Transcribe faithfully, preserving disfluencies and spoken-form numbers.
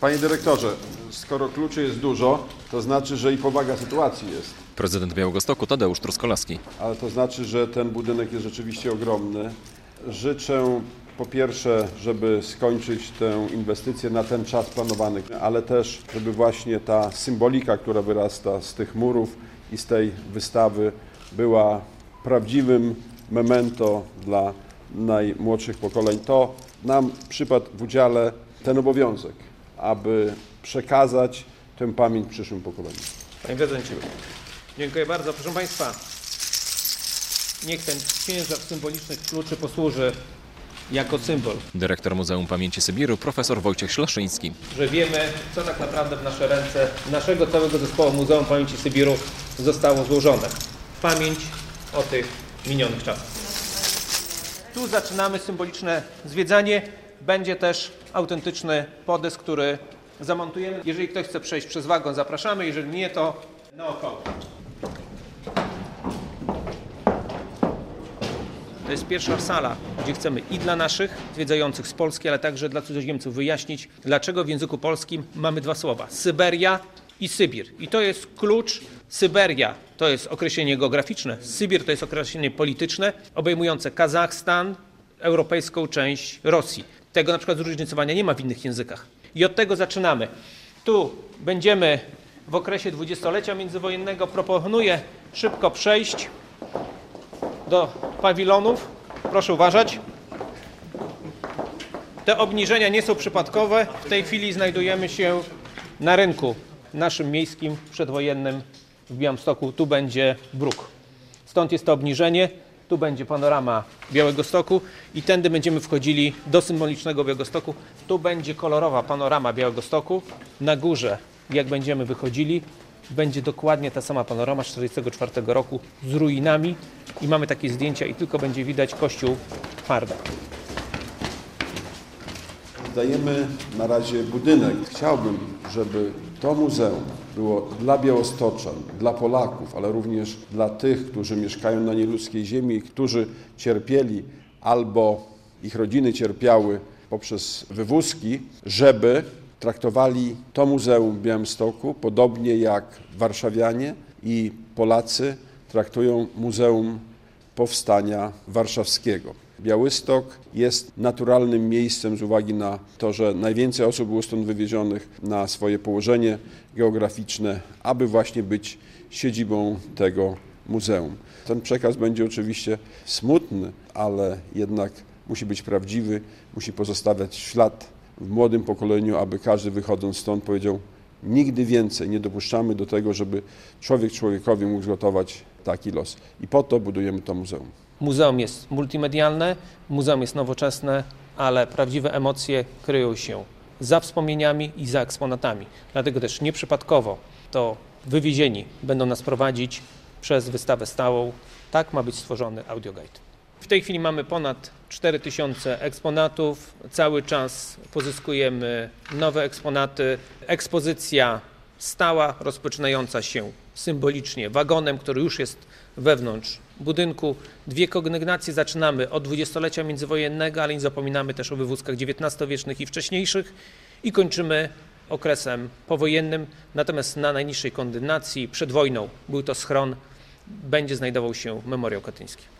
Panie dyrektorze, skoro kluczy jest dużo, to znaczy, że i powaga sytuacji jest. Prezydent Białegostoku Tadeusz Truskolaski. Ale to znaczy, że ten budynek jest rzeczywiście ogromny. Życzę po pierwsze, żeby skończyć tę inwestycję na ten czas planowany, ale też, żeby właśnie ta symbolika, która wyrasta z tych murów i z tej wystawy, była prawdziwym memento dla najmłodszych pokoleń. To nam przypadł w udziale ten obowiązek, aby przekazać tę pamięć przyszłym pokoleniom. Panie prezydencie, dziękuję bardzo. Proszę Państwa, niech ten ciężar symbolicznych kluczy posłuży jako symbol, Dyrektor Muzeum Pamięci Sybiru profesor Wojciech Ślaszyński. że wiemy, co tak naprawdę w nasze ręce, naszego całego zespołu Muzeum Pamięci Sybiru zostało złożone. Pamięć o tych minionych czasach. Tu zaczynamy symboliczne zwiedzanie. Będzie też autentyczny podest, który zamontujemy. Jeżeli ktoś chce przejść przez wagon, zapraszamy. Jeżeli nie, to naokoło. To jest pierwsza sala, gdzie chcemy i dla naszych zwiedzających z Polski, ale także dla cudzoziemców wyjaśnić, dlaczego w języku polskim mamy dwa słowa: Syberia i Sybir. I to jest klucz. Syberia to jest określenie geograficzne, Sybir to jest określenie polityczne, obejmujące Kazachstan, europejską część Rosji. Tego na przykład zróżnicowania nie ma w innych językach. I od tego zaczynamy. Tu będziemy w okresie dwudziestolecia międzywojennego. Proponuję szybko przejść do pawilonów. Proszę uważać. Te obniżenia nie są przypadkowe. W tej chwili znajdujemy się na rynku naszym miejskim, przedwojennym w Białymstoku. Tu będzie bruk. Stąd jest to obniżenie. Tu będzie panorama Białegostoku i tędy będziemy wchodzili do symbolicznego Białegostoku. Tu będzie kolorowa panorama Białegostoku. Na górze, jak będziemy wychodzili, będzie dokładnie ta sama panorama z tysiąc dziewięćset czterdziestego czwartego roku z ruinami i mamy takie zdjęcia i tylko będzie widać kościół Twarda. Dajemy na razie budynek. Chciałbym, żeby to muzeum było dla białostoczan, dla Polaków, ale również dla tych, którzy mieszkają na nieludzkiej ziemi, którzy cierpieli albo ich rodziny cierpiały poprzez wywózki, żeby traktowali to muzeum w Białymstoku podobnie jak warszawianie i Polacy traktują Muzeum Powstania Warszawskiego. Białystok jest naturalnym miejscem z uwagi na to, że najwięcej osób było stąd wywiezionych na swoje położenie geograficzne, aby właśnie być siedzibą tego muzeum. Ten przekaz będzie oczywiście smutny, ale jednak musi być prawdziwy, musi pozostawiać ślad w młodym pokoleniu, aby każdy wychodząc stąd powiedział: nigdy więcej nie dopuszczamy do tego, żeby człowiek człowiekowi mógł zgotować taki los. I po to budujemy to muzeum. Muzeum jest multimedialne, muzeum jest nowoczesne, ale prawdziwe emocje kryją się za wspomnieniami i za eksponatami. Dlatego też nieprzypadkowo to wywiezieni będą nas prowadzić przez wystawę stałą. Tak ma być stworzony audioguide. W tej chwili mamy ponad cztery tysiące eksponatów. Cały czas pozyskujemy nowe eksponaty. Ekspozycja stała, rozpoczynająca się symbolicznie wagonem, który już jest wewnątrz budynku. Dwie kondygnacje zaczynamy od dwudziestolecia międzywojennego, ale nie zapominamy też o wywózkach dziewiętnastowiecznych i wcześniejszych i kończymy okresem powojennym. Natomiast na najniższej kondygnacji przed wojną był to schron, będzie znajdował się memoriał katyński.